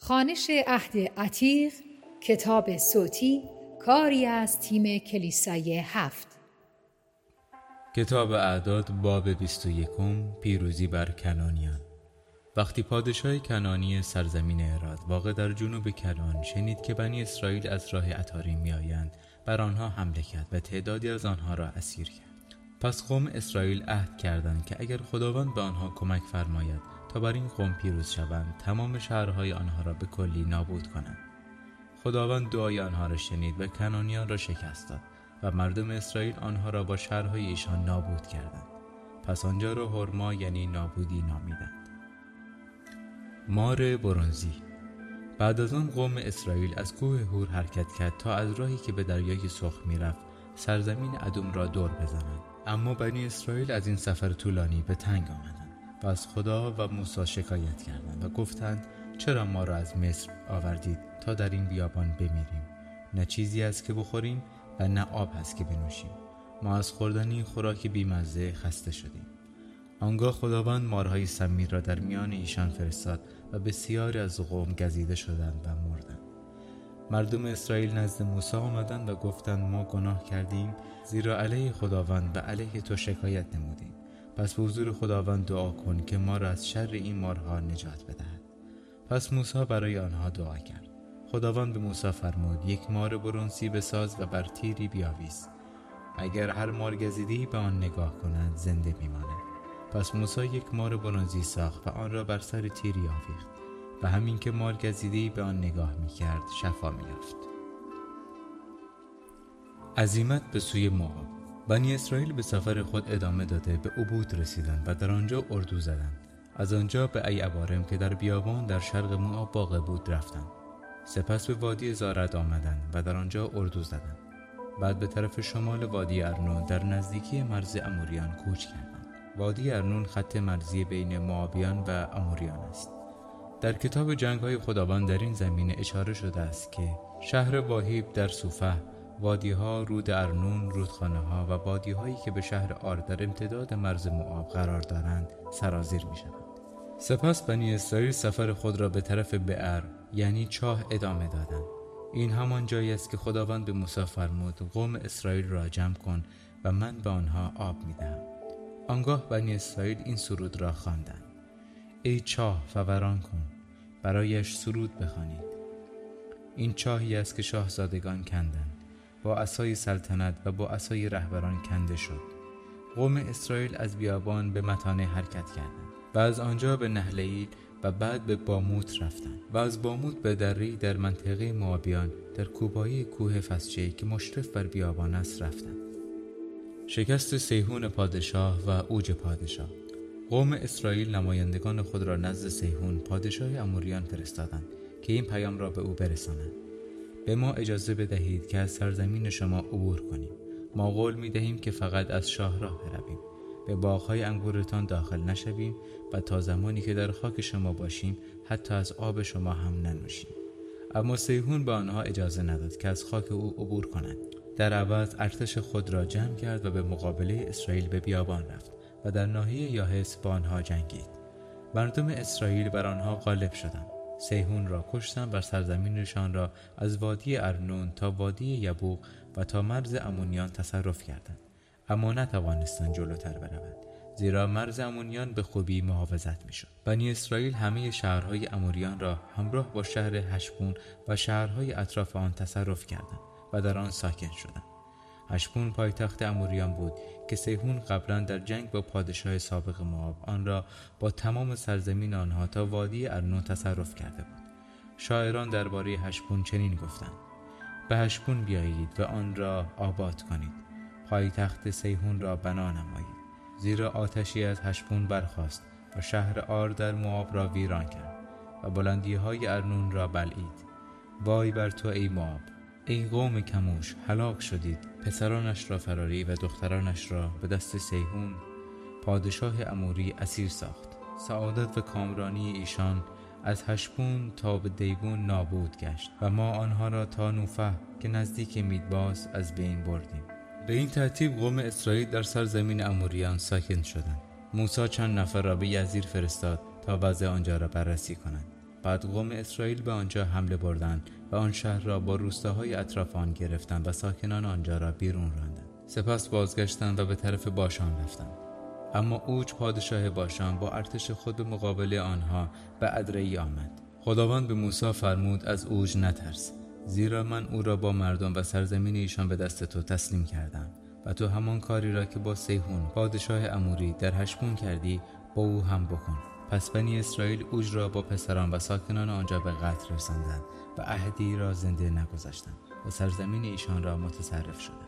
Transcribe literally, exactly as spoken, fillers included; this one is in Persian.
خوانش عهد عتیق، کتاب صوتی، کاری از تیم کلیسای هفت. کتاب اعداد باب بیست و یکم. پیروزی بر کنعانیان. وقتی پادشاه کنعانی سرزمین اراد واقع در جنوب کنعان شنید که بنی اسرائیل از راه اتاریم میآیند، بر آنها حمله کرد و تعدادی از آنها را اسیر کرد. پس قوم اسرائیل عهد کردند که اگر خداوند به آنها کمک فرماید تا بر این قوم پیروز شوند، تمام شهرهای آنها را به کلی نابود کنند. خداوند دعای آنها را شنید و کنعانیان را شکست داد و مردم اسرائیل آنها را با شهرهای ایشان نابود کردند. پس آنجا را هرما یعنی نابودی نامیدند. مار برنزی. بعد از آن قوم اسرائیل از کوه هور حرکت کرد تا از راهی که به دریای سرخ میرفت سرزمین ادوم را دور بزنند. اما بنی اسرائیل از این سفر طولانی به تنگ آمدند و از خدا و موسی شکایت کردند و گفتند چرا ما را از مصر آوردید تا در این بیابان بمیریم؟ نه چیزی است که بخوریم و نه آب هست که بنوشیم. ما از خوردنی خوراک بیمزه خسته شدیم. آنگاه خداوند مارهای سمی را در میان ایشان فرستاد و بسیاری از قوم گزیده شدند و مردند. مردم اسرائیل نزد موسی آمدند و گفتند ما گناه کردیم، زیرا علیه خداوند و علیه تو شکایت نمودیم. پس به حضور خداوند دعا کن که ما را از شر این مارها نجات بدهد. پس موسی برای آنها دعا کرد. خداوند به موسی فرمود یک مار برنزی بساز و بر تیری بیاویز. اگر هر مار گزیده‌ای به آن نگاه کند زنده میماند. پس موسی یک مار برنزی ساخت و آن را بر سر تیری آویخت و همین که مار گزیده‌ای به آن نگاه میکرد شفا می‌یافت. عزیمت به سوی موآب. بنی اسرائیل به سفر خود ادامه داده به عبود رسیدند و در آنجا اردو زدند. از آنجا به ای ابارم که در بیابان در شرق موآب واقع بود رفتند. سپس به وادی زارد آمدند و در آنجا اردو زدند. بعد به طرف شمال وادی ارنون در نزدیکی مرز اموریان کوچ کردند. وادی ارنون خط مرزی بین موآبیان و اموریان است. در کتاب جنگ‌های خداوند در این زمینه اشاره شده است که شهر واهیب در صوفه، وادی‌ها، رود ارنون، رودخانه‌ها و وادی‌هایی که به شهر آر در امتداد مرز موآب قرار دارند سرازیر می‌شوند. سپس بنی اسرائیل سفر خود را به طرف بئر یعنی چاه ادامه دادند. این همان جایی است که خداوند به موسی فرمود قوم اسرائیل را جمع کن و من به آنها آب می‌دهم. آنگاه بنی اسرائیل این سرود را خواندند: ای چاه فوران کن، برایش سرود بخوانید. این چاهی است که شاهزادگان کندند، با عصای سلطنت و با عصای رهبران کنده شد. قوم اسرائیل از بیابان به متانه حرکت کردند و از آنجا به نهلیل و بعد به باموت رفتند و از باموت به دری در منطقه موآبیان در کوبایی کوه فسچه که مشرف بر بیابان است رفتند. شکست سیحون پادشاه و اوج پادشاه. قوم اسرائیل نمایندگان خود را نزد سیحون پادشاه اموریان فرستادند که این پیام را به او برسانند: به ما اجازه بدهید که از سرزمین شما عبور کنیم. ما قول می دهیم که فقط از شاهراه برویم، به باغ‌های انگورتان داخل نشویم و تا زمانی که در خاک شما باشیم حتی از آب شما هم ننوشیم. اما سیحون به آنها اجازه نداد که از خاک او عبور کنند. در عوض ارتش خود را جمع کرد و به مقابله اسرائیل به بیابان رفت و در ناحیه یاهس با آنها جنگید. مردم اسرائیل بر آنها غالب شدند. سیحون را کشتند و سرزمینشان را از وادی ارنون تا وادی یبوق و تا مرز امونیان تصرف کردند. اما نتوانستند جلوتر بروند، زیرا مرز امونیان به خوبی محافظت میشد. بنی اسرائیل همه شهرهای اموریان را همراه با شهر هشبون و شهرهای اطراف آن تصرف کردند و در آن ساکن شدند. هشبون پایتخت اموریان بود که سیحون قبلا در جنگ با پادشاه سابق موآب آن را با تمام سرزمین آنها تا وادی ارنون تصرف کرده بود. شاعران درباره هشبون چنین گفتند: به هشبون بیایید و آن را آباد کنید، پایتخت سیحون را بنا نمایید، زیرا آتشی از هشبون برخاست و شهر آر در موآب را ویران کرد و بلندی‌های ارنون را بلعید. وای بر تو ای موآب، ای قوم کموش، هلاک شدید. پسرانش را فراری و دخترانش را به دست سیحون پادشاه اموری اسیر ساخت. سعادت و کامرانی ایشان از هشبون تا به دیبون نابود گشت و ما آنها را تا نوفه که نزدیک میدباس از بین بردیم. به این ترتیب قوم اسرائیل در سرزمین اموریان ساکن شدند. موسی چند نفر را به یزیر فرستاد تا وضع آنجا را بررسی کنند. بعد قوم اسرائیل به آنجا حمله بردند و آن شهر را با روستاهای اطراف آن گرفتند و ساکنان آنجا را بیرون راندند. سپس بازگشتند و به طرف باشان رفتند. اما اوج پادشاه باشان با ارتش خود به مقابله آنها به ادرعی آمد. خداوند به موسی فرمود از اوج نترس، زیرا من او را با مردم و سرزمین ایشان به دست تو تسلیم کردم و تو همان کاری را که با سیحون پادشاه اموری در هشبون کردی با او هم بکن. پس بنی اسرائیل اوج را با پسران و ساکنان آنجا به قتل رساندند و عهدی را زنده نگذاشتند و سرزمین ایشان را متصرف شد.